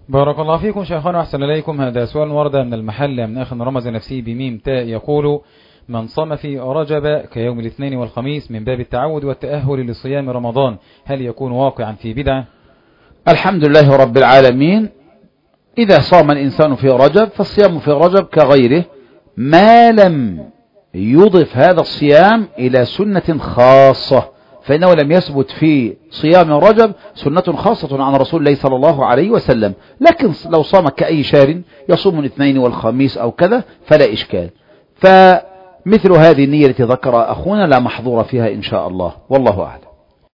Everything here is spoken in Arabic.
بارك الله فيكم شيخنا وأحسن إليكم. هذا سؤال ورد من المحل من أخ رمز نفسه بميم تاء، يقول: من صام في رجب كيوم الاثنين والخميس من باب التعود والتأهل لصيام رمضان، هل يكون واقعا في بدعة؟ الحمد لله رب العالمين. إذا صام الإنسان في رجب فالصيام في رجب كغيره، ما لم يضف هذا الصيام إلى سنة خاصة، فإنه لم يثبت في صيام رجب سنة خاصة عن رسول الله صلى الله عليه وسلم. لكن لو صام كأي شهر يصوم الاثنين والخميس أو كذا فلا إشكال. فمثل هذه النية التي ذكر أخونا لا محظور فيها إن شاء الله، والله أعلم.